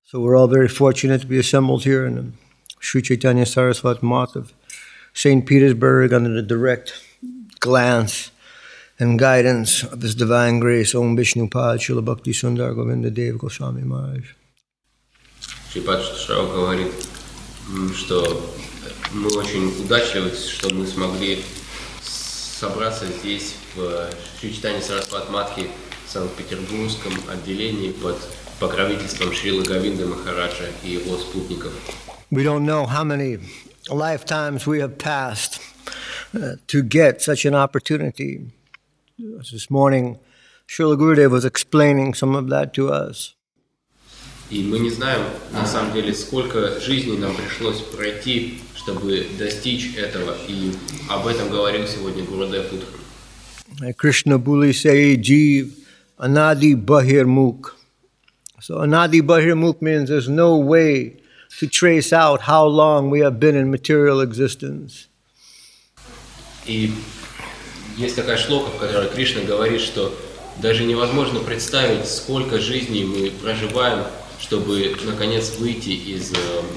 So we're all very fortunate to be assembled here in the Sri Chaitanya Saraswat Math of St. Petersburg under the direct glance and guidance of His Divine Grace, Om Vishnupad Srila Bhakti Sundar Govinda Dev Goswami Maharaj. Шрипад Шрау говорит, что мы очень удачливы, что мы смогли собраться здесь, в Шри Чайтанья Сарасват Матхи, в Санкт-Петербургском отделении под покровительством Шрилы Говинды Махараджа и его спутников. We don't know how many lifetimes we have passed to get such an opportunity. This morning, Srila Gurudev was explaining some of that to us. И мы не знаем, на самом деле, сколько жизней нам пришлось пройти, чтобы достичь этого. И об этом говорил сегодня Гурудев утром. Krishna Buli Say Jeev Anadi Bahir Mukh. So Anadi Bahir Mukh means there's no way to trace out how long we have been in material existence. И есть такая шлока, в которой Кришна говорит, что даже невозможно представить, сколько жизней мы проживаем, чтобы, наконец, выйти из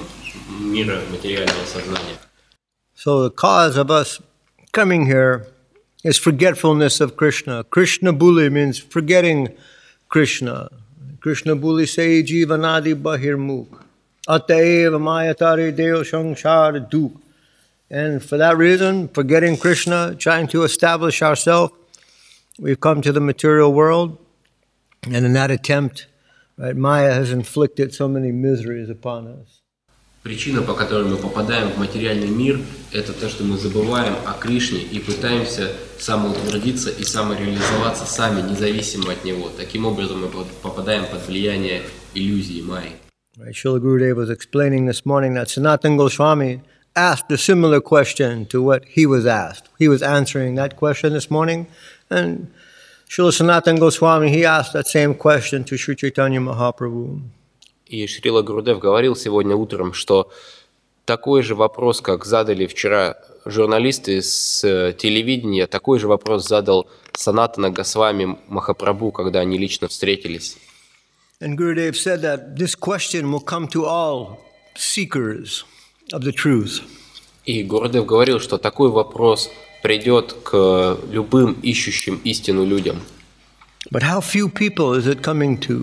мира материального сознания. So the cause of us coming here is forgetfulness of Krishna. Krishna Buli means forgetting Krishna. Krishna Buli Say Jivanadi Bahir Mukh. Ataeva Mayatari Deo Shangshar Duk. And for that reason, forgetting Krishna, trying to establish ourselves, we've come to the material world. And in that attempt, right, Maya has inflicted so many miseries upon us. Причина, по которой мы попадаем в материальный мир, это то, что мы забываем о Кришне и пытаемся самоутвердиться и самореализоваться сами, независимо от Него. Таким образом, мы попадаем под влияние иллюзии Майи. Right, Srila Gurudev was explaining this morning that Sanatana Goswami asked a similar question to what he was asked. He was answering that question this morning, and Srila Sanatana Goswami, he asked that same question to Sri Chaitanya Mahaprabhu. И Шрила Гурудев говорил сегодня утром, что такой же вопрос, как задали вчера журналисты с телевидения, такой же вопрос задал Санатана Госвами Махапрабху, когда они лично встретились. And Gurudev said that this question will come to all seekers of the truth. И Гурудев говорил, что такой вопрос придет к любым ищущим истину людям. But how few people is it coming to?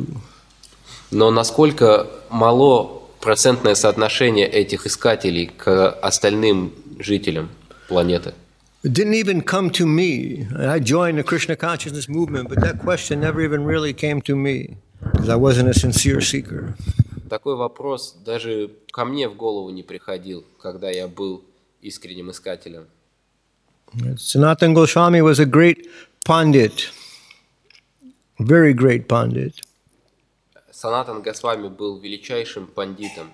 Но насколько мало процентное соотношение этих искателей к остальным жителям планеты? It didn't even come to me. I joined the Krishna consciousness movement, but that question never even really came to me because I wasn't a sincere seeker. Такой вопрос даже ко мне в голову не приходил, когда я был искренним искателем. Sanatana Goswami was a great pandit, very great pandit. Санатан Госвами был величайшим пандитом.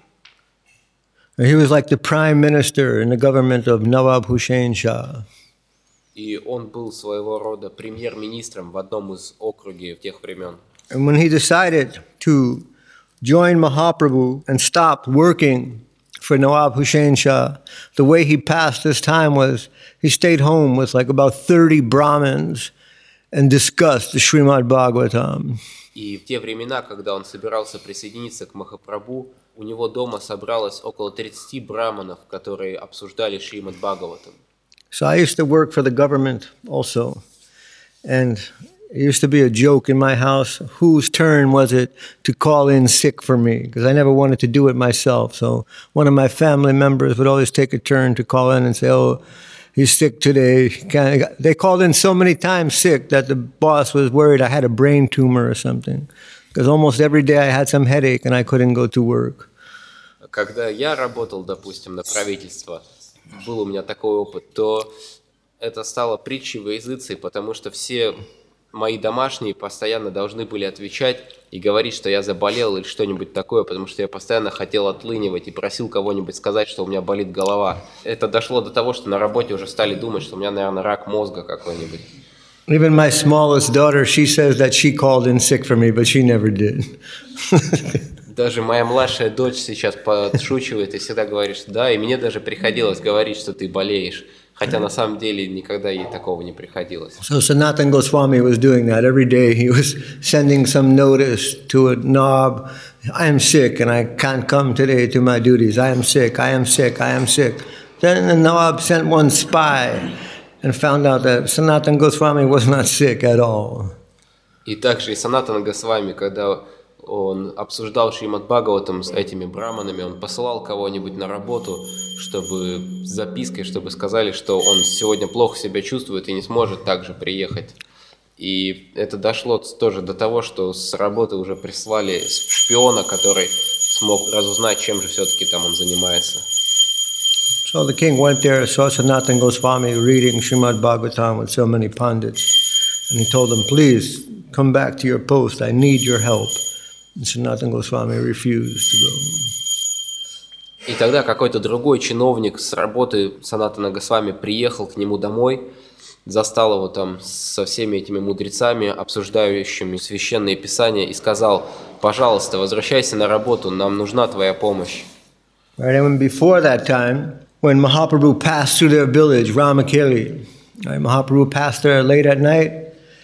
He was like the prime minister in the government of Nawab Hussain Shah. И он был своего рода премьер-министром в одном из округов тех времен. And when he decided to join Mahaprabhu and stop working for Nawab Hussain Shah, the way he passed his time was he stayed home with like about 30 Brahmins and discussed the Srimad Bhagavatam. И в те времена, когда он собирался присоединиться к Махапрабху, у него дома собралось около 30 браманов, которые обсуждали Шримад Бхагаватам. So I used to work for the government also. And it used to be a joke in my house, whose turn was it to call in sick for me? Because I never wanted to do it myself. So one of my family members would always take a turn to call in and say, oh, he's sick today. They called in so many times sick that the boss was worried I had a brain tumor or something. Because almost every day I had some headache and I couldn't go to work. Когда я работал, допустим, на правительство, был у меня такой опыт, то это стало притчей во языце, потому что все мои домашние постоянно должны были отвечать и говорить, что я заболел или что-нибудь такое, потому что я постоянно хотел отлынивать и просил кого-нибудь сказать, что у меня болит голова. Это дошло до того, что на работе уже стали думать, что у меня, наверное, рак мозга какой-нибудь. Even my smallest daughter, she says that she called in sick for me, but she never did. Даже моя младшая дочь сейчас подшучивает и всегда говорит, что да, и мне даже приходилось говорить, что ты болеешь. Хотя на самом деле никогда ей такого не приходилось. So Sanatana Goswami was doing that every day. He was sending some notice to a Nawab, I am sick and I can't come today to my duties. I am sick, I am sick, I am sick. Then the Nawab sent one spy and found out that Sanatana Goswami was not sick at all. И также и Санатана Госвами, когда он обсуждал Шримад Бхагаватам с этими браманами, он посылал кого-нибудь на работу, чтобы с запиской, чтобы сказали, что он сегодня плохо себя чувствует и не сможет также приехать. И это дошло тоже до того, что с работы уже прислали шпиона, который смог разузнать, чем же все-таки там он занимается. So the king went there, saw Sanatana Goswami reading Srimad Bhagavatam with so many pandits, and he told him, please come back to your post, I need your help. And Sanatana Goswami refused to go. И тогда какой-то другой чиновник с работы Санатана Госвами приехал к нему домой, застал его там со всеми этими мудрецами, обсуждающими священные писания, и сказал, пожалуйста, возвращайся на работу, нам нужна твоя помощь. Right, and before that time, when Mahaprabhu passed through their village, Ramakeli, right, Mahaprabhu passed there late at night,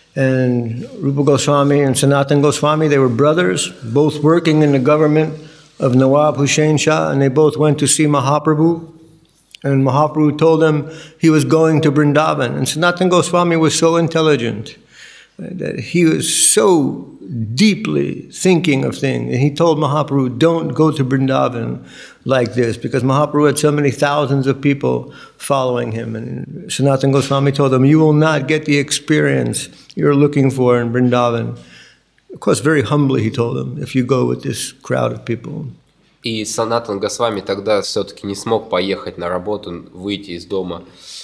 and Rupa Goswami and Sanatana Goswami, they were brothers, both working in the government of Nawab Hussain Shah, and they both went to see Mahaprabhu. And Mahaprabhu told them he was going to Vrindavan. And Sanatana Goswami was so intelligent that he was so deeply thinking of things. And he told Mahaprabhu, don't go to Vrindavan like this, because Mahaprabhu had so many thousands of people following him. And Sanatana Goswami told him, you will not get the experience you're looking for in Vrindavan. Of course, very humbly he told him, if you go with this crowd of people. И Санатана Госвами тогда все-таки не смог поехать на работу, выйти из дома.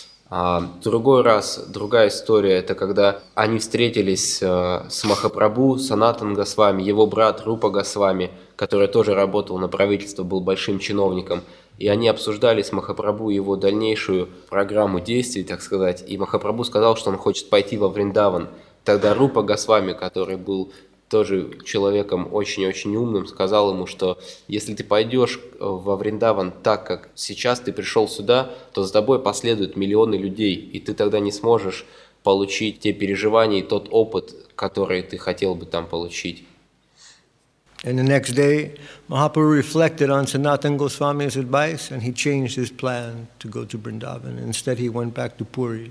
Другой раз, другая история, это когда они встретились с Махапрабху, Санатана Госвами, его брат Рупа Госвами, который тоже работал на правительство, был большим чиновником. И они обсуждали с Махапрабху его дальнейшую программу действий, так сказать. И Махапрабху сказал, что он хочет пойти во Вриндаван. Тогда Рупа Госвами, который был тоже человеком очень-очень умным, сказал ему, что если ты пойдешь во Вриндаван так, как сейчас ты пришел сюда, то за тобой последуют миллионы людей, и ты тогда не сможешь получить те переживания и тот опыт, который ты хотел бы там получить. And the next day, Mahaprabhu reflected on Sanatana Goswami's advice, and he changed his plan to go to Vrindavan. Instead, he went back to Puri.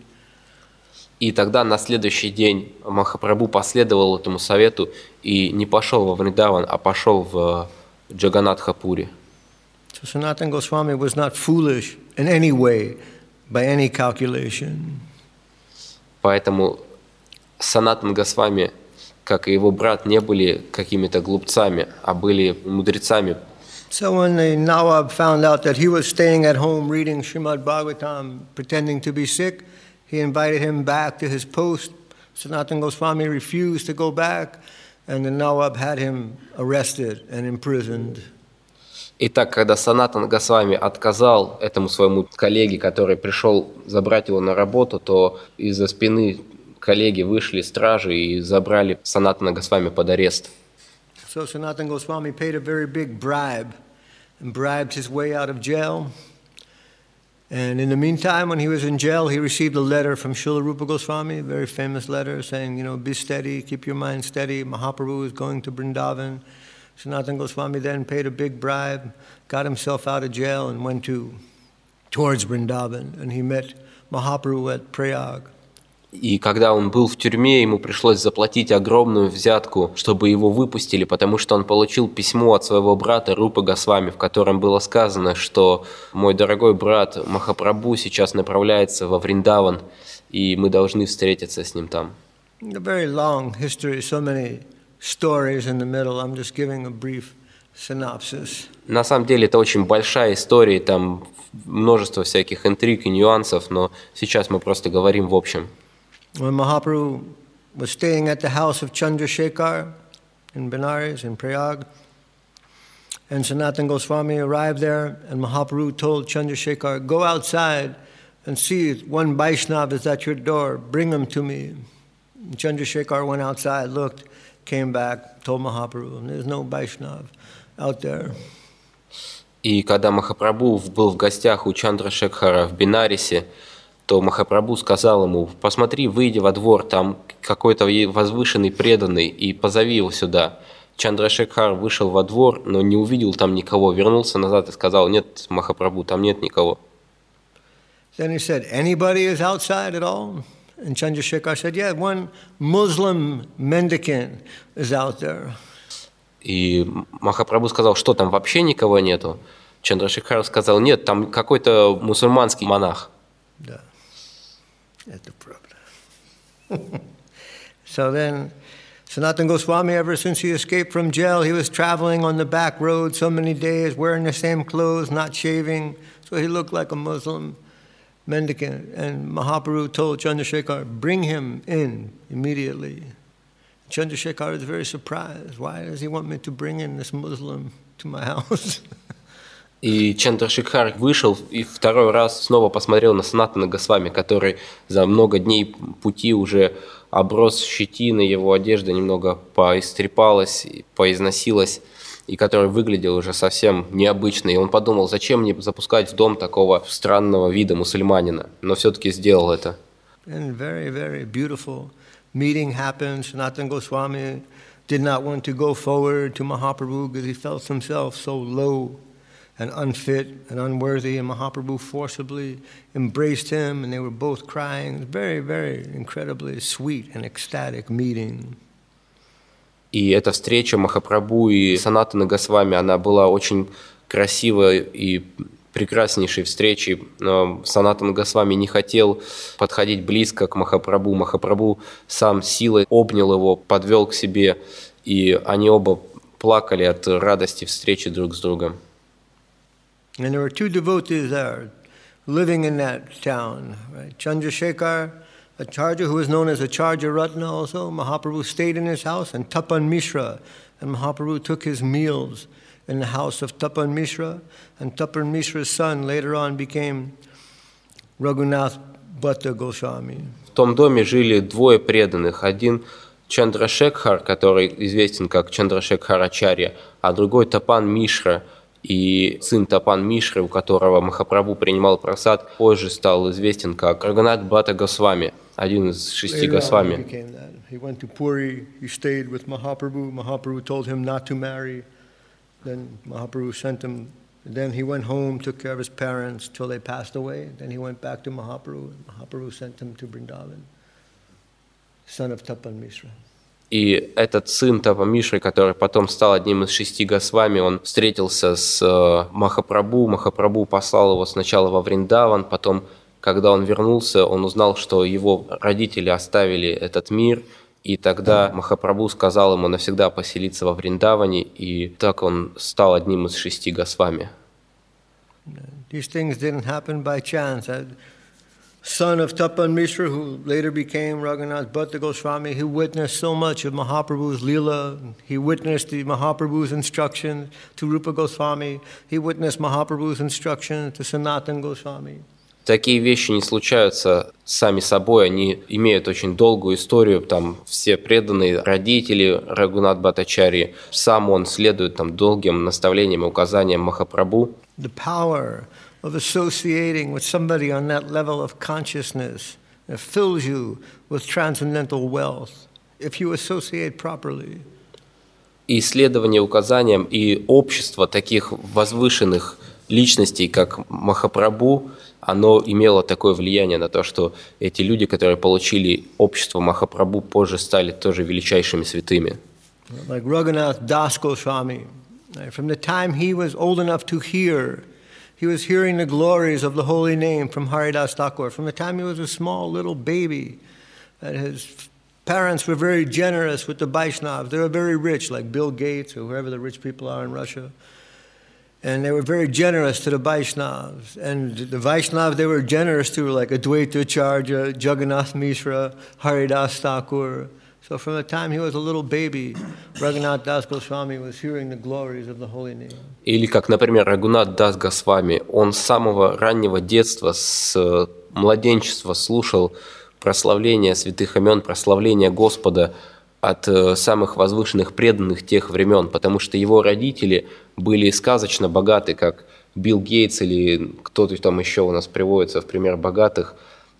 И тогда на следующий день Махапрабху последовал этому совету и не пошел во Вриндаван, а пошел в Джаганатхапури. So Sanatana Goswami was not foolish in any way, by any calculation. Поэтому Санатана Госвами, как и его брат, не были какими-то глупцами, а были мудрецами. So when the Nawab found out that he was staying at home reading Srimad Bhagavatam, pretending to be sick, he invited him back to his post. Sanatana Goswami refused to go back, and the Nawab had him arrested and imprisoned. Итак, когда Санатана Госвами отказал этому своему коллеге, который пришел забрать его на работу, то из-за спины коллеги вышли стражи и забрали Санатана Госвами под арест. So Sanatana Goswami paid a very big bribe and bribed his way out of jail. And in the meantime, when he was in jail, he received a letter from Srila Rupa Goswami, a very famous letter saying, be steady, keep your mind steady. Mahaprabhu is going to Vrindavan. Sanatana Goswami then paid a big bribe, got himself out of jail, and went towards Vrindavan. And he met Mahaprabhu at Prayag. И когда он был в тюрьме, ему пришлось заплатить огромную взятку, чтобы его выпустили, потому что он получил письмо от своего брата Рупы Госвами, в котором было сказано, что мой дорогой брат Махапрабху сейчас направляется во Вриндаван, и мы должны встретиться с ним там. A very long history, so many stories in the middle. I'm just giving a brief synopsis. На самом деле это очень большая история, там множество всяких интриг и нюансов, но сейчас мы просто говорим в общем. When Mahaprabhu was staying at the house of Chandrasekhar in Benares, in Prayag, and Sanatana Goswami arrived there, and Mahaprabhu told Chandrasekhar, go outside and see one Vaishnav is at your door, bring him to me. And Chandrasekhar went outside, looked, came back, told Mahaprabhu, there's no Vaishnav out there. И когда Махапрабху был в гостях у Чандрашекхара в Бенарисе, то Махапрабху сказал ему: посмотри, выйди во двор, там какой-то возвышенный преданный, и позови его сюда. Чандрашекхар вышел во двор, но не увидел там никого, вернулся назад и сказал: нет, Махапрабху, там нет никого. Then he said, anybody is outside at all? And Chandrasekhar said, yeah, one Muslim mendicant is out there. И Махапрабху сказал: что там, вообще никого нету? Чандрашекхар сказал: нет, там какой-то мусульманский монах. Да, это правда. So then, Sanatana Goswami, ever since he escaped from jail, he was traveling on the back road so many days, wearing the same clothes, not shaving, so he looked like a Muslim mendicant. And Mahaprabhu told Chandrasekhar, bring him in immediately. Chandrasekhar is very surprised. Why does he want me to bring in this Muslim to my house? И Чандрашекхар вышел и второй раз снова посмотрел на Санатана Госвами, который за много дней пути уже оброс щетиной, его одежда немного поистрепалась, поизносилась, и который выглядел уже совсем необычно. И он подумал: зачем мне запускать в дом такого странного вида мусульманина? Но все-таки сделал это. And very, very beautiful meeting happened. Sanatana Goswami did not want to go forward to Mahaprabhu because he felt himself so low and unfit and unworthy, and Mahaprabhu forcibly embraced him, and they were both crying. It was very, very incredibly sweet and ecstatic meeting. И эта встреча Махапрабху и Санатана Госвами, она была очень красивой и прекраснейшей встречей. Но Санатана Госвами не хотел подходить близко к Махапрабху. Махапрабху сам силой обнял его, подвел к себе, и они оба плакали от радости встречи друг с другом. And there were two devotees there living in that town, right? Chandrasekhar, Acharya, who was known as Acharya Ratna also. Mahaprabhu stayed in his house, and Tapan Mishra. And Mahaprabhu took his meals in the house of Tapan Mishra. And Tapan Mishra's son later on became Raghunath Bhatta Goswami. В том доме жили двое преданных. Один Чандрашекхар, который известен как Чандрашекхар Ачарья, а другой Тапан Мишра. И сын Тапан Мишры, у которого Махапрабху принимал прасад, позже стал известен как Рагунат Бхатта Госвами, один из 6 Госвами. He went to Puri, he stayed with Mahaprabhu. Mahaprabhu told him not to marry. Then Mahaprabhu sent him. Then he went home, took care of his parents till they passed away. Then he went back to Mahaprabhu. Mahaprabhu sent him to Vrindavan, son of Tapan Mishra. И этот сын Тапа Мишры, который потом стал одним из 6 Госвами, он встретился с Махапрабху. Махапрабху послал его сначала во Вриндаван, потом, когда он вернулся, он узнал, что его родители оставили этот мир, и тогда Махапрабху сказал ему навсегда поселиться во Вриндаване, и так он стал одним из 6 Госвами. These things didn't happen by chance. Son of Tapan Mishra, who later became Raghunath Bhatta Goswami, he witnessed so much of Mahaprabhu's Leela. He witnessed the Mahaprabhu's instructions to Rupa Goswami. He witnessed Mahaprabhu's instructions to Sanatana Goswami. Такие вещи не случаются сами собой, они имеют очень долгую историю. Там все преданные родители Рагунат Бхаттачарьи, сам он следует там долгим наставлениям и указаниям Махапрабху. The power of associating with somebody on that level of consciousness that fills you with transcendental wealth, if you associate properly. И исследование указаниям и общество таких возвышенных личностей, как Махапрабху, оно имело такое влияние на то, что эти люди, которые получили общество Махапрабху, позже стали тоже величайшими святыми. Like Raghunath Das Goswami, from the time he was old enough to hear, he was hearing the glories of the holy name from Haridas Thakur. From the time he was a small little baby, and his parents were very generous with the Vaishnavas. They were very rich, like Bill Gates or whoever the rich people are in Russia. And they were very generous to the Vaishnavas. And the Vaishnavas they were generous to, like Advaita Acharya, Jagannath Mishra, Haridas Thakur. So from the time he was a little baby, Raghunath Das Goswami was hearing the glories of the holy name. Или как, например, Рагунат Дас Госвами, он с самого раннего детства, с младенчества слушал прославление святых имен, прославление Господа от самых возвышенных преданных тех времен, потому что его родители были сказочно богаты, как Билл Гейтс или кто-то там еще у нас приводится в пример богатых.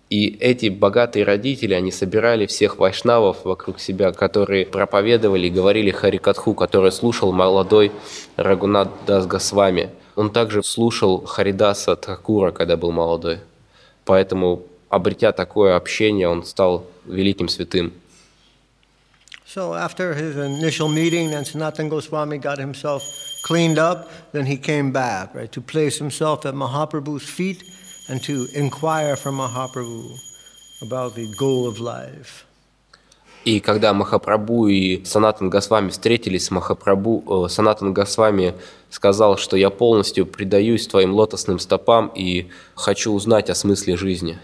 И эти богатые родители, они собирали всех вайшнавов вокруг себя, которые проповедовали и говорили Харикатху, который слушал молодой Рагунат Дас Госвами. Он также слушал Харидаса Thakura, когда был молодой. Поэтому, обретя такое общение, он стал великим святым. So after his initial meeting, then Sanatana Goswami got himself cleaned up. Then he came back, right, to place himself at Mahaprabhu's feet and to inquire from Mahaprabhu about the goal of life. И когда Махапрабху и Санатан Госвами встретились с Махапрабху, Санатан Госвами сказал, что я полностью предаюсь твоим лотосным стопам и хочу узнать о смысле жизни.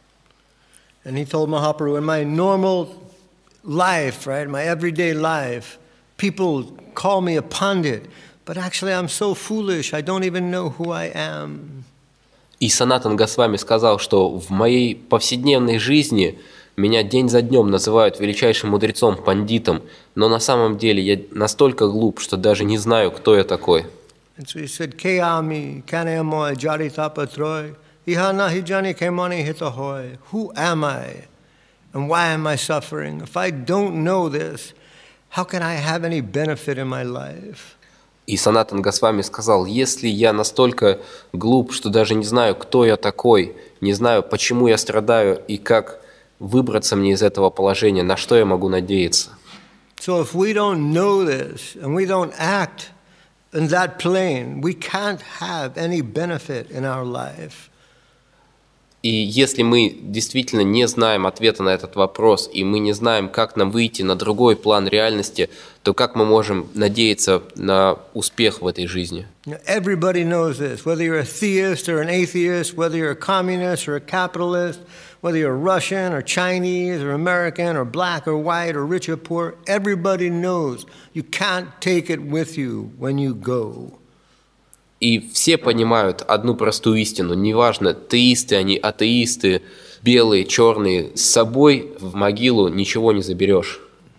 And he told Mahaprabhu, in my normal life, right, my everyday life, people call me a pandit, but actually I'm so foolish, I don't even know who I am. И Санатан Госвами сказал, что в моей повседневной жизни меня день за днем называют величайшим мудрецом, пандитом, но на самом деле я настолько глуп, что даже не знаю, кто я такой. And so he said, Keami, Kaneamoy, Jaritapatroy, Ihana Hijani Kemani Hitahoy. Who am I? And why am I suffering? If I don't know this, how can I have any benefit in my life? И Санатан Госвами сказал, если я настолько глуп, что даже не знаю, кто я такой, не знаю, почему я страдаю и как выбраться мне из этого положения, на что я могу надеяться. So if we don't know this and we don't act in that plane, we can't have any benefit in our life. И если мы действительно не знаем ответа на этот вопрос, и мы не знаем, как нам выйти на другой план реальности, то как мы можем надеяться на успех в этой жизни? Everybody knows this, whether you're a theist or an atheist, whether you're a communist or a capitalist, whether you're Russian or Chinese or American or black or white or rich or poor, everybody knows you can't take it with you when you go. И все понимают одну простую истину, неважно, теисты они, атеисты, белые, черные, с собой в могилу ничего не заберешь.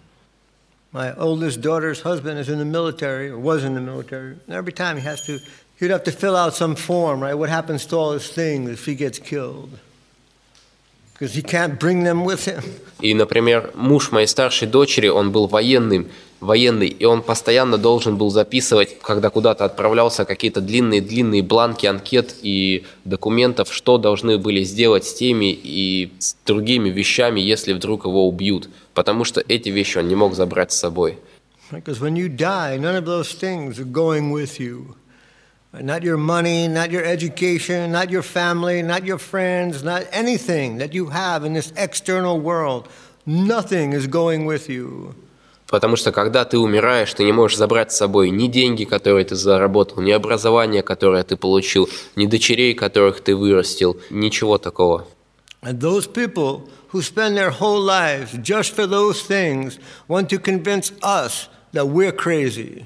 My oldest daughter's husband is in the military, or was in the military, and every time he'd have to fill out some form, right? What happens to all his things if he gets killed? Because he can't bring them with him. И, например, муж моей старшей дочери, он был военный, и он постоянно должен был записывать, когда куда-то отправлялся, какие-то длинные бланки анкет и документов, что должны были сделать с теми и с другими вещами, если вдруг его убьют, потому что эти вещи он не мог забрать с собой. Because when you die, none of those things are going with you. Not your money, not your education, not your family, not your friends, not anything that you have in this external world. Nothing is going with you. Потому что когда ты умираешь, ты не можешь забрать с собой ни деньги, которые ты заработал, ни образование, которое ты получил, ни дочерей, которых ты вырастил, ничего такого. And those people who spend their whole lives just for those things want to convince us that we're crazy.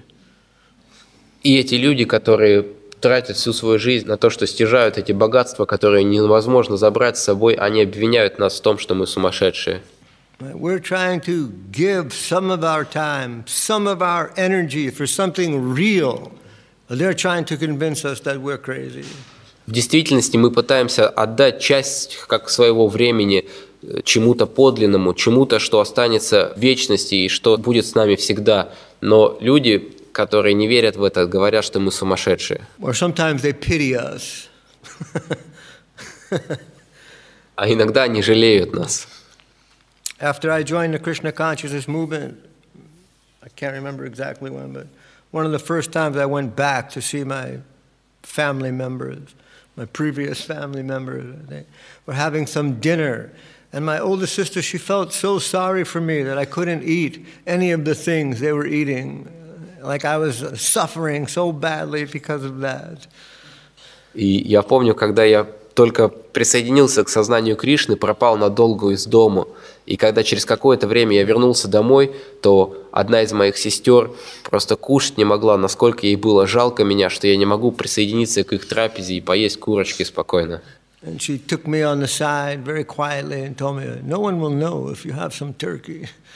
И эти люди, которые тратят всю свою жизнь на то, что стяжают эти богатства, которые невозможно забрать с собой, они обвиняют нас в том, что мы сумасшедшие. We're trying to give some of our time, some of our energy for something real. They're trying to convince us that we're crazy. В действительности мы пытаемся отдать часть как своего времени чему-то подлинному, чему-то, что останется в вечности и что будет с нами всегда. Но люди, которые не верят в это, говорят, что мы сумасшедшие. Or sometimes they pity us. А иногда они жалеют нас. After I joined the Krishna consciousness movement, I can't remember exactly when, but one of the first times I went back to see my family members, my previous family members. They were having some dinner, and my oldest sister, she felt so sorry for me that I couldn't eat any of the things they were eating. Like I was suffering so badly because of that. И я помню, когда я только присоединился к сознанию Кришны, пропал надолго из дому. И когда через какое-то время я вернулся домой, то одна из моих сестер просто кушать не могла, насколько ей было жалко меня, что я не могу присоединиться к их трапезе и поесть курочки спокойно. And she took me on the side very quietly and told me, no one will know if you have some turkey.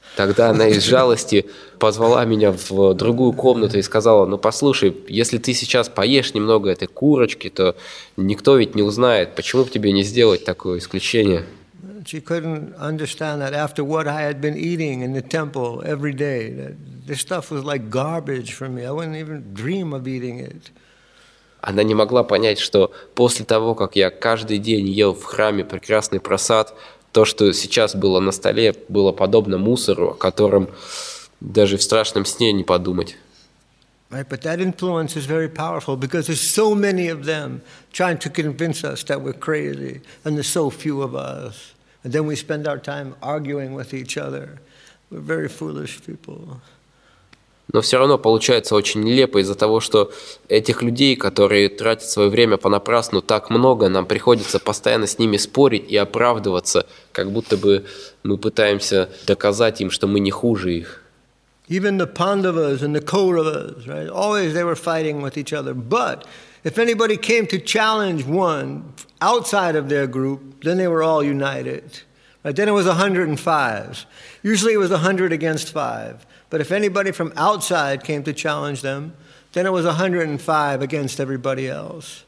Тогда она из жалости позвала меня в другую комнату и сказала: ну послушай, если ты сейчас поешь немного этой курочки, то никто ведь не узнает, почему бы тебе не сделать такое исключение? She couldn't understand that after what I had been eating in the temple every day, that this stuff was like garbage for me. I wouldn't even dream of eating it. Она не могла понять, что после того, как я каждый день ел в храме прекрасный просад, то, что сейчас было на столе, было подобно мусору, о котором даже в страшном сне не подумать. Right, but that influence is very powerful because there's so many of them trying to convince us that we're crazy, and there's so few of us. And then we spend our time arguing with each other. We're very foolish people. Но все равно получается очень нелепо из-за того, что этих людей, которые тратят свое время понапрасну, так много, нам приходится постоянно с ними спорить и оправдываться, как будто бы мы пытаемся доказать им, что мы не хуже их. Even the Pandavas and the Kauravas, right? Always they were fighting with each other. But if anybody came to challenge one outside of their group, then they were all united. Right? Then it was 105. Usually it was 100 against 5. But if anybody from outside came to challenge them, then it was 105 against everybody else.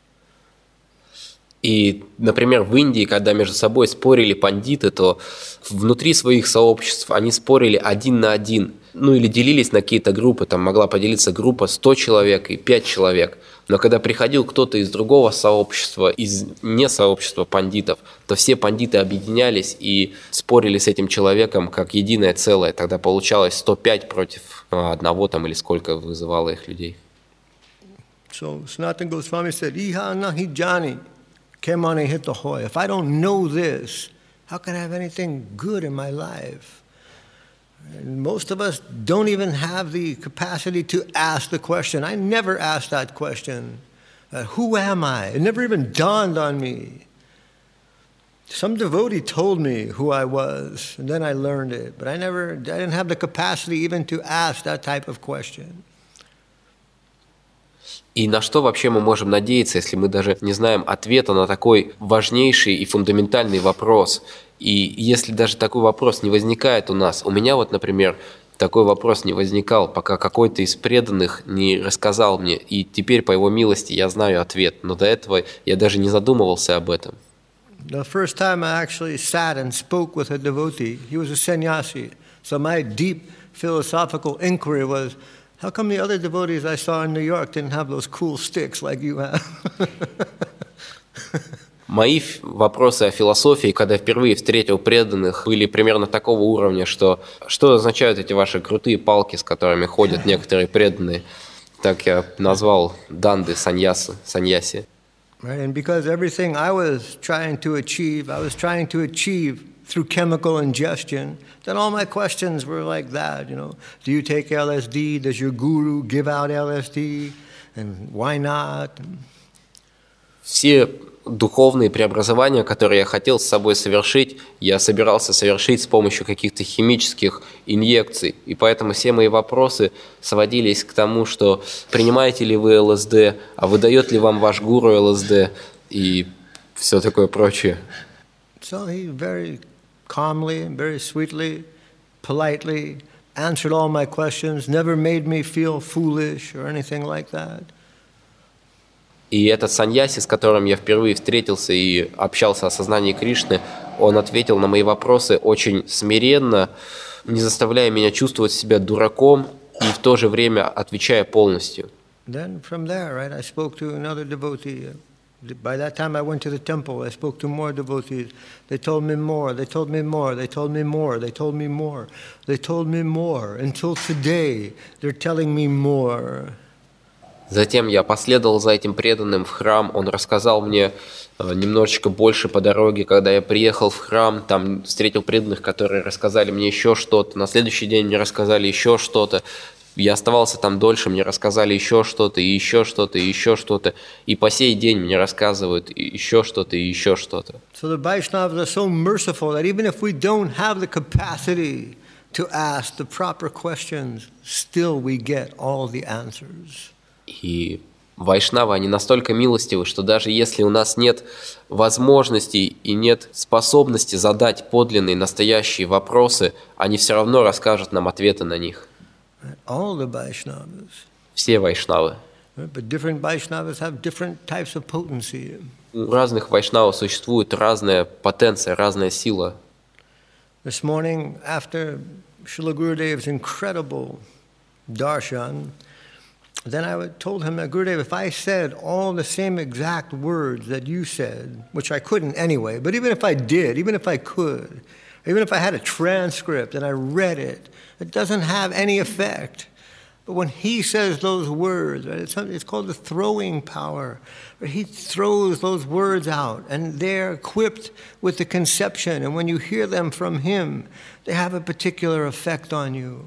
И, например, в Индии, когда между собой спорили пандиты, то внутри своих сообществ они спорили 1 на 1. Ну или делились на какие-то группы, там могла поделиться группа 100 человек и 5 человек. Но когда приходил кто-то из другого сообщества, из не сообщества пандитов, то все пандиты объединялись и спорили с этим человеком как единое целое. Тогда получалось 105 против одного там или сколько вызывало их людей. So Sanatana Goswami said, Iha nahi jani, kemani hitahoy. If I don't know this, how can I have anything good in my life? And most of us don't even have the capacity to ask the question. I never asked that question. Who am I? It never even dawned on me. Some devotee told me who I was, and then I learned it. But I didn't have the capacity even to ask that type of question. И на что вообще мы можем надеяться, если мы даже не знаем ответа на такой важнейший и фундаментальный вопрос? И если даже такой вопрос не возникает у нас, у меня вот, например, такой вопрос не возникал, пока какой-то из преданных не рассказал мне, и теперь по его милости я знаю ответ, но до этого я даже не задумывался об этом. The first time I actually sat and spoke with a devotee, he was a sannyasi. So my deep philosophical inquiry was, how come the other devotees I saw in New York didn't have those cool sticks like you have? Мои вопросы о философии, когда я впервые встретил преданных, были примерно такого уровня, что означают эти ваши крутые палки, с которыми ходят некоторые преданные. Так я назвал данды саньяси. Right, and because everything I was trying to achieve through chemical ingestion, then all my questions were like that, you know. Do you take LSD? Does your guru give out LSD? And why not? Все духовные преобразования, которые я хотел с собой совершить, я собирался совершить с помощью каких-то химических инъекций. И поэтому все мои вопросы сводились к тому, что принимаете ли вы ЛСД, а выдает ли вам ваш гуру ЛСД и все такое прочее. So he very calmly, very sweetly, politely answered all my questions, never made me feel foolish or anything like that. И этот саньяси, с которым я впервые встретился и общался о сознании Кришны, он ответил на мои вопросы очень смиренно, не заставляя меня чувствовать себя дураком и в то же время отвечая полностью. Then from there, right, I spoke to another devotee. By that time I went to the temple, I spoke to more devotees. They told me more, they told me more, they told me more, they told me more, they told me more. Until today, they're telling me more. Затем я последовал за этим преданным в храм, он рассказал мне немножечко больше по дороге. Когда я приехал в храм, там встретил преданных, которые рассказали мне еще что-то. На следующий день мне рассказали еще что-то. Я оставался там дольше, мне рассказали еще что-то, и еще что-то, и еще что-то. И по сей день мне рассказывают еще что-то, и еще что-то. So the Vaishnavas are so merciful that even if we don't have the capacity to ask the proper questions, still we get all the answers. И Вайшнавы, они настолько милостивы, что даже если у нас нет возможности и нет способности задать подлинные, настоящие вопросы, они все равно расскажут нам ответы на них. All the Vaishnavas. Все вайшнавы. But different Vaishnavas have different types of potency. У разных вайшнавов существует разная потенция, разная сила. This morning, after Srila Gurudev's incredible darshan, then I told him that, Gurudev, if I said all the same exact words that you said, which I couldn't anyway, but even if I did, even if I could, even if I had a transcript and I read it, it doesn't have any effect. But when he says those words, right, it's called the throwing power. Right? He throws those words out, and they're equipped with the conception. And when you hear them from him, they have a particular effect on you.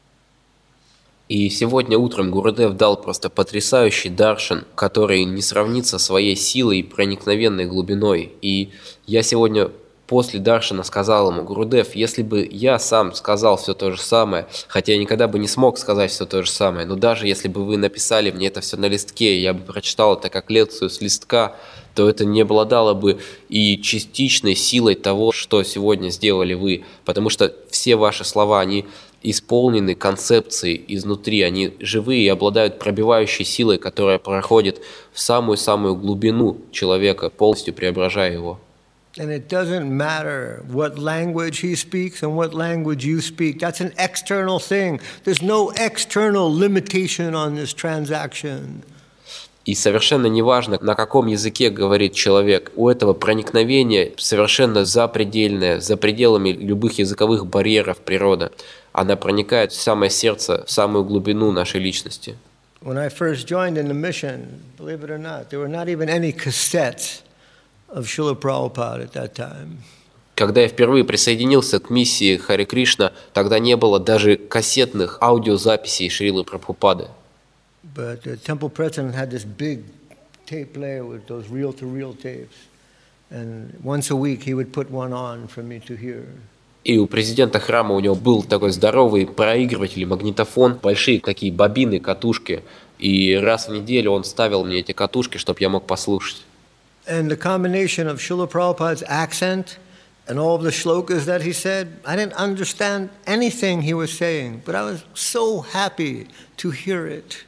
И сегодня утром Гурудев дал просто потрясающий даршан, который не сравнится своей силой и проникновенной глубиной. И я сегодня после даршана сказал ему: Гурудев, если бы я сам сказал все то же самое, хотя я никогда бы не смог сказать все то же самое, но даже если бы вы написали мне это все на листке, я бы прочитал это как лекцию с листка, то это не обладало бы и частичной силой того, что сегодня сделали вы, потому что все ваши слова, они исполнены концепцией изнутри, они живые и обладают пробивающей силой, которая проходит в самую-самую глубину человека, полностью преображая его. And it doesn't matter what language he speaks and what language you speak. That's an external thing. There's no external limitation on this transaction. И совершенно неважно, на каком языке говорит человек, у этого проникновения совершенно запредельное, за пределами любых языковых барьеров природа. Она проникает в самое сердце, в самую глубину нашей личности. When I first joined in the mission, believe it or not, there were not even any cassettes of Srila Prabhupada at that time. Когда я впервые присоединился к миссии Харе Кришна, тогда не было даже кассетных аудиозаписей Шрилы Прабхупады. But the temple president had this big tape player with those reel-to-reel tapes. And once a week he would put one on for me to hear. И у президента храма у него был такой здоровый проигрыватель, магнитофон, большие такие бобины, катушки. И раз в неделю он ставил мне эти катушки, чтобы я мог послушать. And the combination of Srila Prabhupada's accent and all of the shlokas that he said, I didn't understand anything he was saying, but I was so happy to hear it.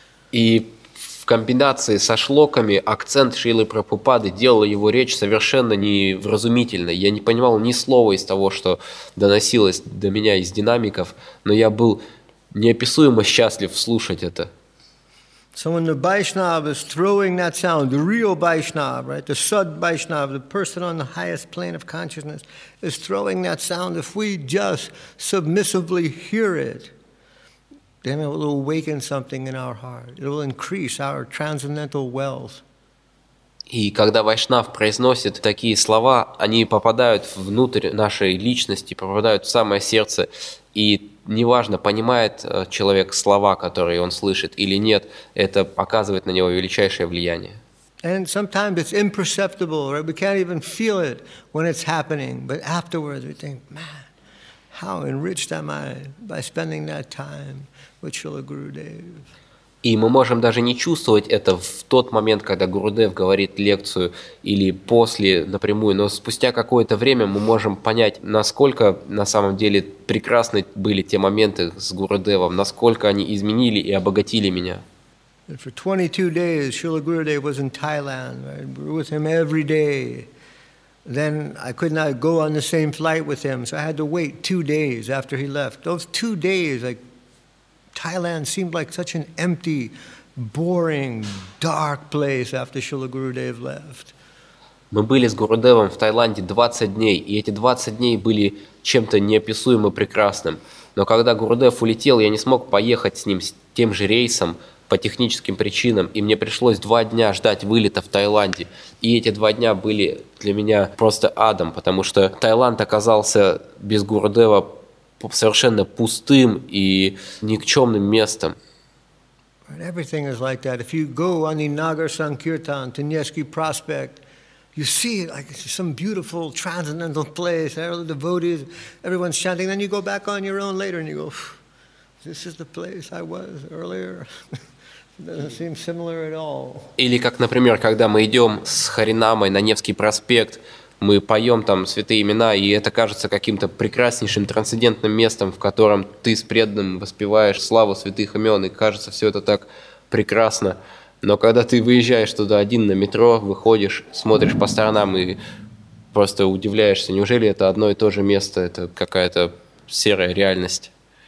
И в комбинации со шлоками акцент Шрилы Прабхупады делал его речь совершенно невразумительной. Я не понимал ни слова из того, что доносилось до меня из динамиков, но я был неописуемо счастлив слушать это. So when the Vaishnava is throwing that sound, the real Vaishnava, right, the Sad Vaishnava, the person on the highest plane of consciousness, is throwing that sound, if we just submissively hear it, then it will awaken something in our heart. It will increase our transcendental wealth. И когда Вайшнав произносит такие слова, они попадают внутрь нашей личности, попадают в самое сердце. И неважно, понимает человек слова, которые он слышит или нет, это оказывает на него величайшее влияние. And sometimes it's imperceptible, right? We can't even feel it when it's happening. But afterwards we think, man, how enriched am I by spending that time with Srila Gurudev. И мы можем даже не чувствовать это в тот момент, когда Гурудев говорит лекцию или после напрямую, но спустя какое-то время мы можем понять, насколько на самом деле прекрасны были те моменты с Гурудевом, насколько они изменили и обогатили меня. And for 22 days, Srila Gurudev was in Thailand. Right? We were with him every day. Then I could not go on the same flight with him, so I had to wait 2 days after he left. Those 2 days, like, Thailand seemed like such an empty, boring, dark place after Srila Gurudev left. Мы были с Гурудевом в Таиланде 20 дней, и эти 20 дней были чем-то неописуемо прекрасным. Но когда Гурудев улетел, я не смог поехать с ним с тем же рейсом по техническим причинам, и мне пришлось 2 дня ждать вылета в Таиланде. И эти 2 дня были для меня просто адом, потому что Таиланд оказался без Гурудева совершенно пустым и никчемным местом. Everything is like that. If you go on the Nagar Sankirtan to Nevsky Prospect, you see it like it's some beautiful transcendental place. All the devotees, everyone's chanting. Then you go back on your own later and you go, this is the place I was earlier. Doesn't seem similar at all. Или как, например, когда мы идем с Харинамой на Невский проспект, мы поем там святые имена, и это кажется каким-то прекраснейшим трансцендентным местом, в котором ты с преданным воспеваешь славу святых имен, и кажется все это так прекрасно. Но когда ты выезжаешь туда один на метро, выходишь, смотришь по сторонам и просто удивляешься, неужели это одно и то же место, это какая-то серая реальность.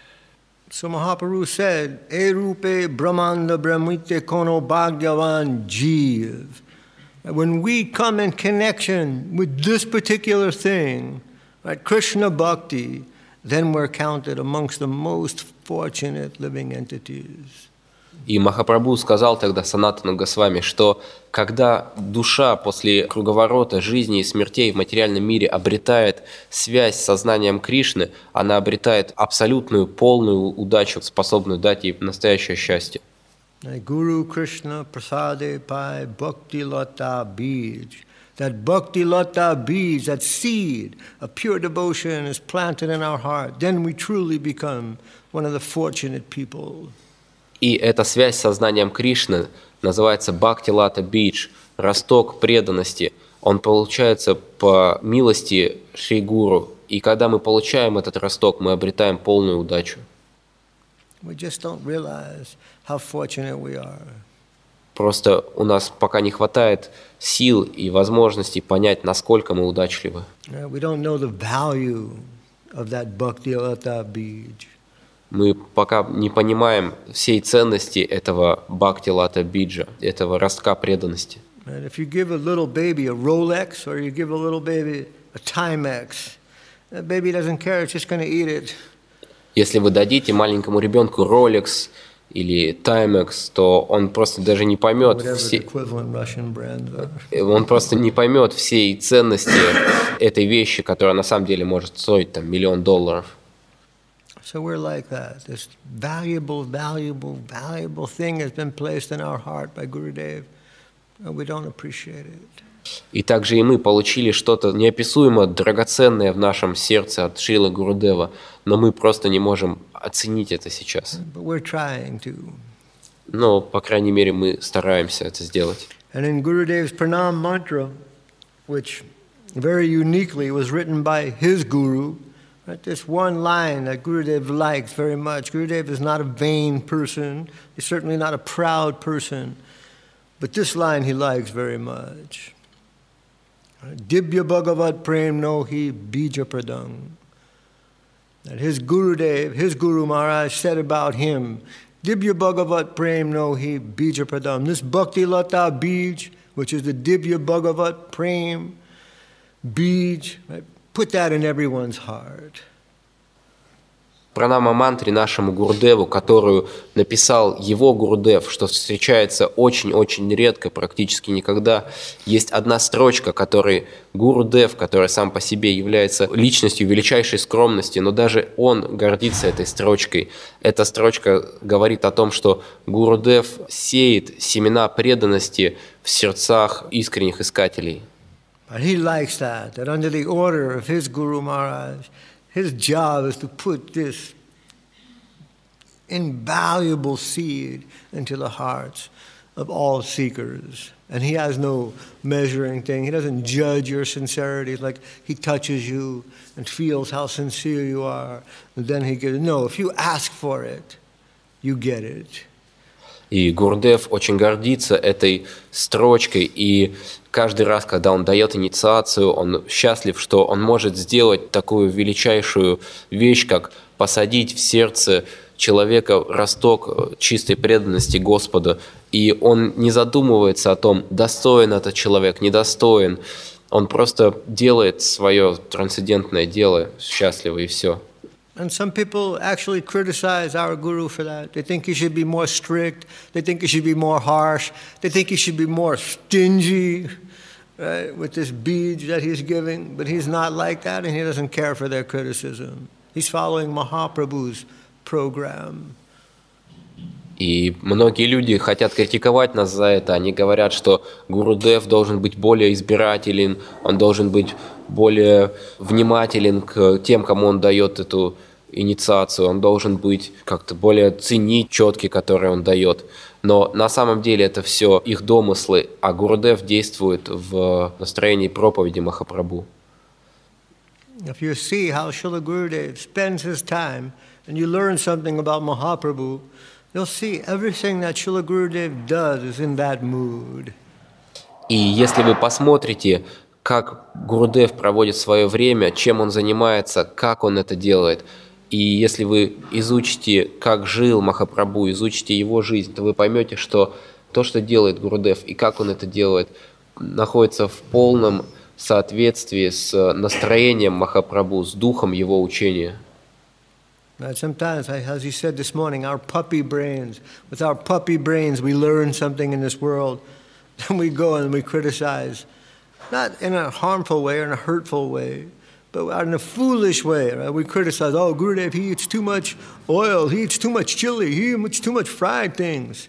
So Mahaprabhu said, "E rupe brahmanda brahmite kono bhagyavan jeev." When we come in connection with this particular thing, right, Krishna Bhakti, then we're counted amongst the most fortunate living entities. И Махапрабху сказал тогда Санатану Госвами, что когда душа после круговорота жизни и смертей в материальном мире обретает связь с сознанием Кришны, она обретает абсолютную, полную удачу, способную дать ей настоящее счастье. Guru Krishna prasade pai bhakti lata bij. That bhakti lata bij, that seed of pure devotion is planted in our heart. Then we truly become one of the fortunate people. И эта связь с сознанием Кришны называется Бхакти Лата Бидж, росток преданности. Он получается по милости Шри Гуру. И когда мы получаем этот росток, мы обретаем полную удачу. We just don't realize how fortunate we are. Просто у нас пока не хватает сил и возможностей понять, насколько мы удачливы. We don't know the value of that bhakti lata bij. Мы пока не понимаем всей ценности этого Бхакти Лата Биджа, этого ростка преданности. And if you give a little baby a Rolex or you give a little baby a Timex, that baby doesn't care, it's just going to eat it. Если вы дадите маленькому ребенку Rolex или Timex, то он просто даже не поймет он просто не поймет всей ценности этой вещи, которая на самом деле может стоить там $1 миллион. So we're like that. This valuable thing has been placed in our heart by Gurudev, and we don't appreciate it. И также и мы получили что-то неописуемо драгоценное в нашем сердце от Шрилы Гурудева, но мы просто не можем оценить это сейчас. But we're trying to. Но, по крайней мере, мы стараемся это сделать. And in Gurudev's Pranam mantra, which very uniquely was written by his guru, right, this one line that Gurudev likes very much. Gurudev is not a vain person. He's certainly not a proud person. But this line he likes very much. Dibya Bhagavat Prem no hi bija pradang. That his Gurudev, his Guru Maharaj said about him, Dibya Bhagavat Prem no hi bija pradam. This Bhakti Lata Bij, which is the Dibya Bhagavat Prem Bij, right? Put that in everyone's heart. Пранама мантре нашему Гурудеву, которую написал его Гурудев, что встречается очень-очень редко, практически никогда. Есть одна строчка, которой Гурудев, который сам по себе является личностью величайшей скромности, но даже он гордится этой строчкой. Эта строчка говорит о том, что Гурудев сеет семена преданности в сердцах искренних искателей. But he likes that under the order of his Guru Maharaj, his job is to put this invaluable seed into the hearts of all seekers. And he has no measuring thing. He doesn't judge your sincerity. It's like he touches you and feels how sincere you are. And then he gives, no, if you ask for it, you get it. И Гурудев очень гордится этой строчкой, и каждый раз, когда он дает инициацию, он счастлив, что он может сделать такую величайшую вещь, как посадить в сердце человека росток чистой преданности Господу. И он не задумывается о том, достоин этот человек, недостоин. Он просто делает свое трансцендентное дело счастливо, и все. And some people actually criticize our guru for that. They think he should be more strict. They think he should be more harsh. They think he should be more stingy, right, with this bead that he's giving. But he's not like that, and he doesn't care for their criticism. He's following Mahaprabhu's program. И многие люди хотят критиковать нас за это. Они говорят, что Гурудев должен быть более избирателен, он должен быть более внимателен к тем, кому он дает эту инициацию, он должен быть как-то более ценить четки, которые он дает. Но на самом деле это все их домыслы, а Гурудев действует в настроении проповеди Махапрабху. If you see how Srila Gurudev spends his time and you learn something about Mahaprabhu, you'll see everything that Srila Gurudev does is in that mood. И если вы посмотрите, как Гурудев проводит свое время, чем он занимается, как он это делает, и если вы изучите, как жил Махапрабху, изучите его жизнь, то вы поймете, что то, что делает Гурудев и как он это делает, находится в полном соответствии с настроением Махапрабху, с духом его учения. Sometimes, as he said this morning, our puppy brains, with our puppy brains we learn something in this world, then we go and we criticize, not in a harmful way or in a hurtful way, but in a foolish way. Right? We criticize, oh, Gurudev, he eats too much oil, he eats too much chili, he eats too much fried things.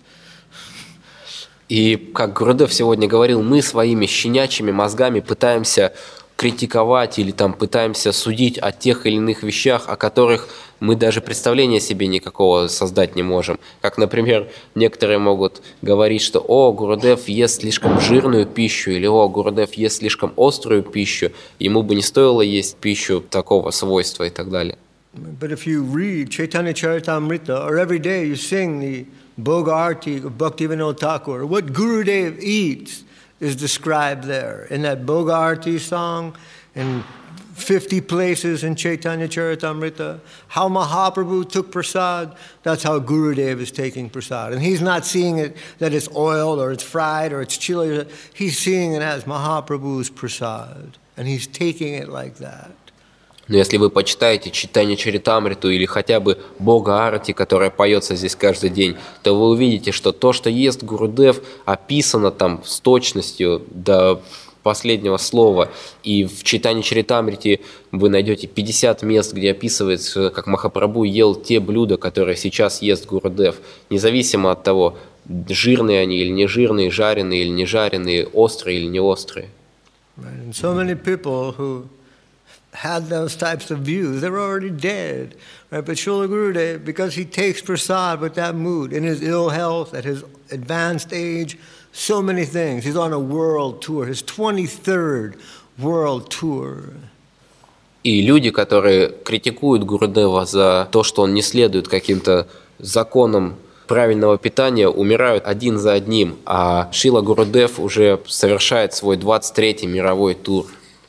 И, как Гурудев сегодня говорил, мы своими щенячьими мозгами пытаемся критиковать или там пытаемся судить о тех или иных вещах, о которых мы даже представления себе никакого создать не можем. Как, например, некоторые могут говорить, что «О, Гурудев ест слишком жирную пищу» или «О, Гурудев ест слишком острую пищу, ему бы не стоило есть пищу такого свойства» и так далее. But if you read Chaitanya Charitamrita, or every day you sing the Bhoga Arti of Bhaktivinoda Thakur, what Gurudev eats is described there in that Bhoga Arti song, in 50 places in Chaitanya Charitamrita. How Mahaprabhu took prasad, that's how Gurudev is taking prasad. And he's not seeing it that it's oiled or it's fried or it's chili. He's seeing it as Mahaprabhu's prasad. And he's taking it like that. Но если вы почитаете Чайтанья Чаритамриту или хотя бы Бога Арати, которая поется здесь каждый день, то вы увидите, что то, что ест Гурудев, описано там с точностью до последнего слова. И в Чайтанья Чаритамрите вы найдете 50 мест, где описывается, как Махапрабху ел те блюда, которые сейчас ест Гурудев, независимо от того, жирные они или не жирные, жареные или не жареные, острые или не острые. Had those types of views, they're already dead. Right? But Srila Gurudev, because he takes prasad with that mood, in his ill health, at his advanced age, so many things. He's on a world tour, his 23rd world tour. И люди, которые критикуют Гурудева за то, что он не следует каким-то законам правильного питания, умирают один за одним, а Шрила Гурудев уже совершает свой 23-й мировой тур.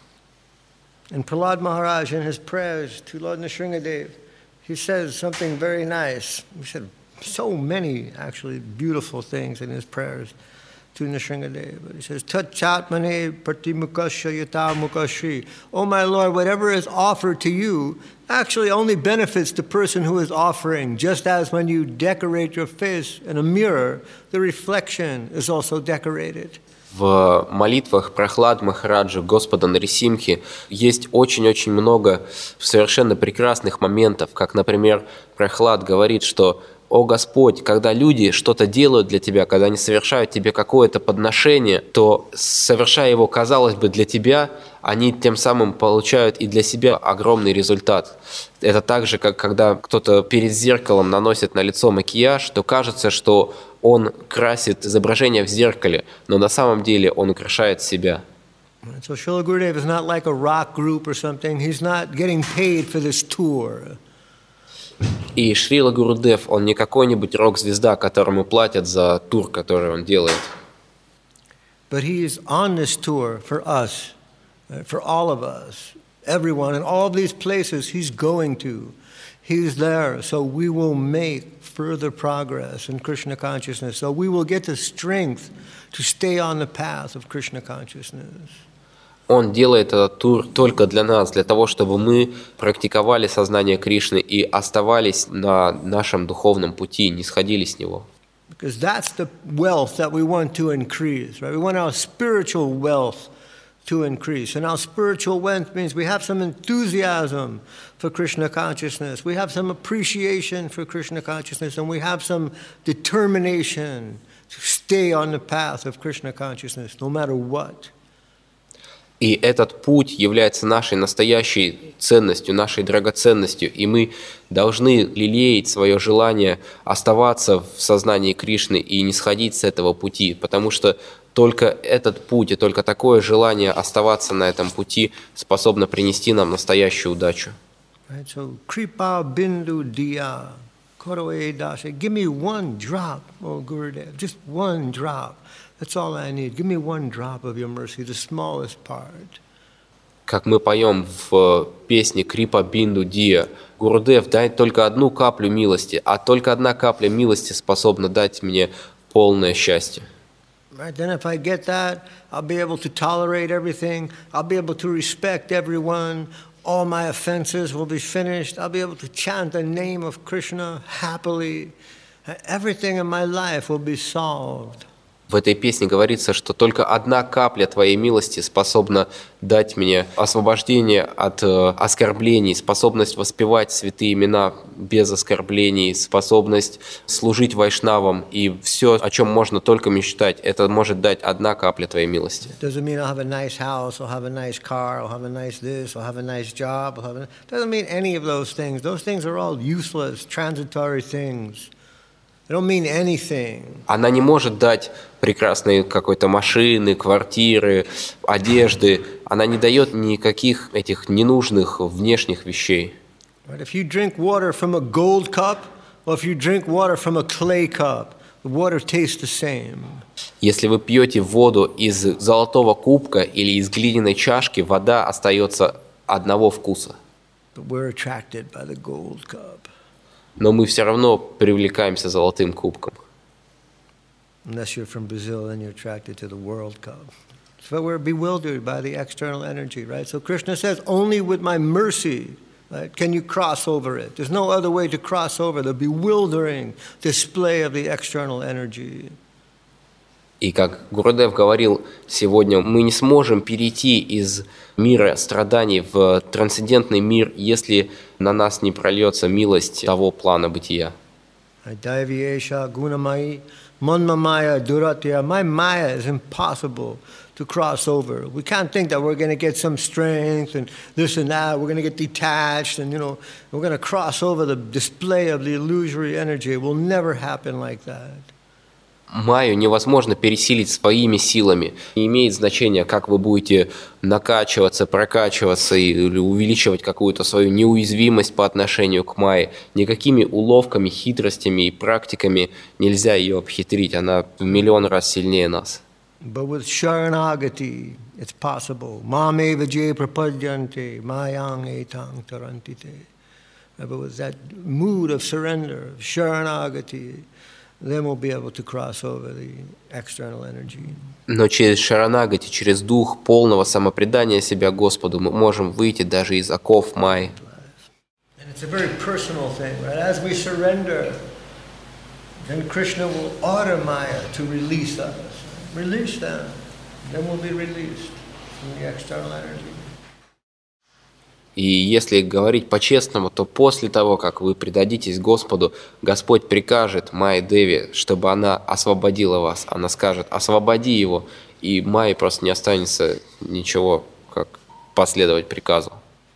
And Prahlad Maharaj, in his prayers to Lord Nrsingadev, he says something very nice. He said so many, actually, beautiful things in his prayers to Nrsingadev. But he says, Tat Chatmane Pratimukasya Yata Mukashri. Oh, my Lord, whatever is offered to you actually only benefits the person who is offering, just as when you decorate your face in a mirror, the reflection is also decorated. В молитвах Прахлад Махараджа Господа Нарисимхи есть очень-очень много совершенно прекрасных моментов, как, например, Прахлад говорит, что «О Господь, когда люди что-то делают для Тебя, когда они совершают Тебе какое-то подношение, то, совершая его, казалось бы, для Тебя, они тем самым получают и для себя огромный результат». Это так же, как когда кто-то перед зеркалом наносит на лицо макияж, то кажется, что он красит изображение в зеркале, но на самом деле он украшает себя. So Srila Gurudev is not like a rock group or something. He's not getting paid for this tour. И Шрила Гурудев, он не какой-нибудь рок-звезда, которому платят за тур, который он делает. But he is on this tour for us, for all of us, everyone, and all these places he's going to. He's there, so we will make further progress in Krishna consciousness. So we will get the strength to stay on the path of Krishna consciousness. Он делает этот тур только для нас, для того, чтобы мы практиковали сознание Кришны и оставались на нашем духовном пути, не сходили с него. Because that's the wealth that we want to increase, right? We want our spiritual wealth to increase. And our spiritual wealth means we have some enthusiasm for Krishna consciousness, we have some appreciation for Krishna consciousness, and we have some determination to stay on the path of Krishna consciousness, no matter what. И этот путь является нашей настоящей ценностью, нашей драгоценностью, и мы должны лелеять свое желание оставаться в сознании Кришны и не сходить с этого пути, потому что только этот путь и только такое желание оставаться на этом пути способно принести нам настоящую удачу. Right? So, Kripa Bindu Diya, Koroe Dasha, give me one drop, oh Gurudev, just one drop. That's all I need. Give me one drop of your mercy, the smallest part. Как мы поем в песне Крипа Бинду Дия, Гурудев, дай только одну каплю милости, а только одна капля милости способна дать мне полное счастье. Right? Then if I get that, I'll be able to tolerate everything. I'll be able to respect everyone. All my offenses will be finished. I'll be able to chant the name of Krishna happily. Everything in my life will be solved. В этой песне говорится, что только одна капля Твоей милости способна дать мне освобождение от оскорблений, способность воспевать святые имена без оскорблений, способность служить вайшнавам. И все, о чем можно только мечтать, это может дать одна капля Твоей милости. Doesn't mean I'll have a nice house, I'll have a nice car, I'll have a nice this, I'll have a nice job. Doesn't mean any of those things. Those things are all useless, transitory things. They don't mean anything. Она не может дать прекрасные какой-то машины, квартиры, одежды. Она не дает никаких этих ненужных внешних вещей. Right? If you drink water from a gold cup, or if you drink water from a clay cup, the water tastes the same. Если вы пьете воду из золотого кубка или из глиняной чашки, вода остается одного вкуса. But we're attracted by the gold cup. Но мы все равно привлекаемся золотым кубком. Unless you're from Brazil, then you're attracted to the world cup. So we're bewildered by the external energy, right? So Krishna says, only with my mercy, right, can you cross over it. There's no other way to cross over the bewildering display of the external energy. И как Гурудев говорил сегодня, мы не сможем перейти из мира страданий в трансцендентный мир, если на нас не прольется милость того плана бытия. My maya is impossible to cross over. We can't think that we're going to get some strength and this and that. We're going to get detached and, we're going to cross over the display of the illusory energy. It will never happen like that. Майю невозможно пересилить своими силами. Не имеет значения, как вы будете накачиваться, прокачиваться или увеличивать какую-то свою неуязвимость по отношению к Майе. Никакими уловками, хитростями и практиками нельзя ее обхитрить. Она в миллион раз сильнее нас. But with Sharanagati, it's possible. Mameva je prapadyante, mayang etang tarantite. But with that mood of surrender, of Sharanagati, then we'll be able to cross over the external energy. Но через шаранагати, через дух полного самопредания себя Господу мы можем выйти даже из оков Майи. And it's a very personal thing, right? As we surrender, then Krishna will order Maya to release us. Release them, then we'll be released from the external energy. И если говорить по-честному, то после того, как вы предадитесь Господу, Господь прикажет Майе Деви, чтобы она освободила вас. Она скажет: освободи его, и Майе просто не останется ничего, как последовать приказу.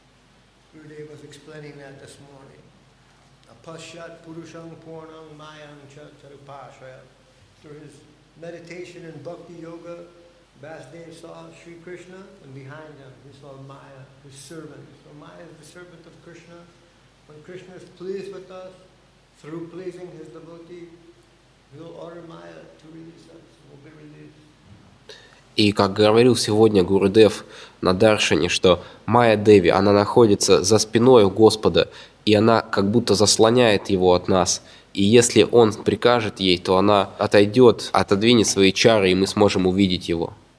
Vasudev saw Sri Krishna, and behind him he saw Maya, his servant. So Maya is the servant of Krishna. When Krishna is pleased with us, through pleasing his devotee, he will order Maya to release us. We'll be released. И как говорил сегодня Гурудев на Даршане, что Майя Деви, она находится за спиной у Господа, и она как будто заслоняет его от нас. И если он прикажет ей, то она отойдет, отодвинет свои чары, и мы сможем увидеть его.